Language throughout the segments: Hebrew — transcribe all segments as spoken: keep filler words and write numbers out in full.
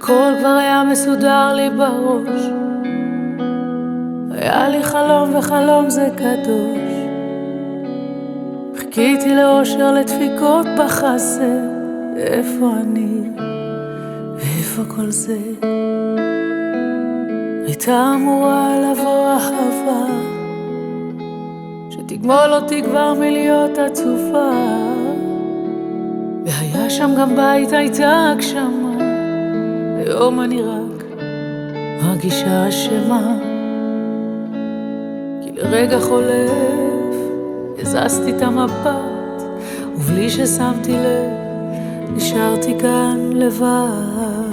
הכל כבר היה מסודר לי בראש, היה לי חלום וחלום זה קדוש. חיכיתי לאושר לדפיקות בחסר, איפה אני ואיפה כל זה? הייתה אמורה לבוא אהבה שתגמול אותי כבר מלהיות עצובה, והיה שם גם בית, הייתה הגשמה. היום אני רק מרגישה אשמה, כי לרגע חולף הזזתי את המבט, ובלי ששמתי לב נשארתי כאן לבד.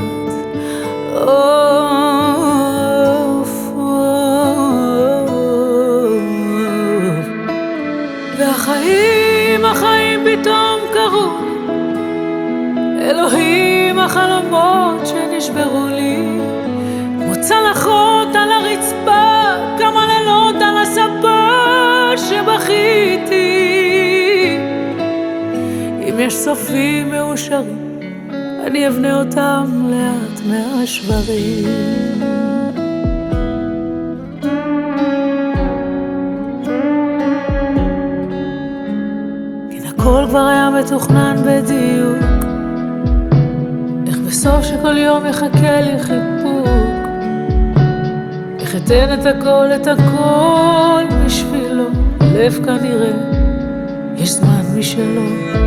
אוף, אוף. והחיים, החיים פתאום קרו, אלוהים החלומות שנשברו לי, כמו צלחות על הרצפה, כמה לילות על הספה שבכיתי. אם יש סופים מאושרים, אני אבנה אותם לאט מהשברים. כן, הכל כבר היה מתוכנן בדיוק, איך בסוף שכל יום יחכה לי חיבוק, איך אתן את הכל, את הכל בשבילו. לב כנראה יש זמן משלו,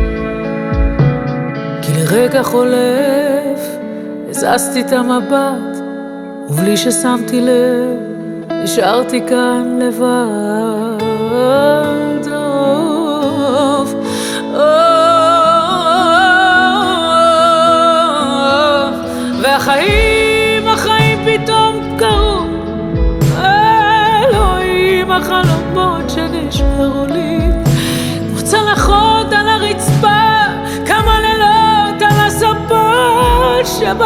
כי לרגע חולף הזזתי את המבט, ובלי ששמתי לב נשארתי כאן לבד. אוף, אוף. והחיים, החיים פתאום קרו, אלוהים החלומות שנשברו לי, כמו צלחות על הרצפה, כמה לילות על הספות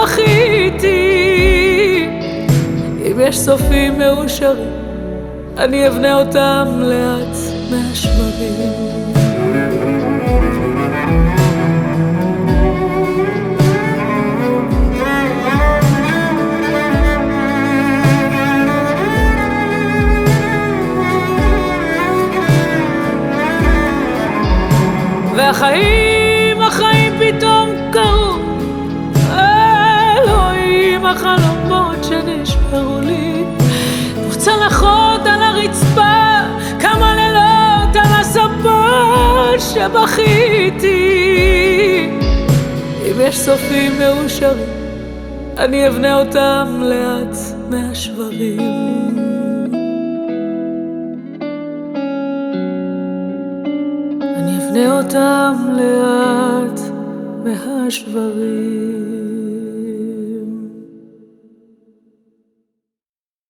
שבכיתי. אם יש סופים מאושרים, אני אבנה אותם לאט מהשברים. והחיים, החיים פתאום קרו, אלוהים החלומות שנשברו לי, כמו צלחות על הרצפה, כמה לילות על הספות שבכיתי. אם יש סופים מאושרים, אני אבנה אותם לאט מהשברים. אני אבנה אותם לאט מהשברים.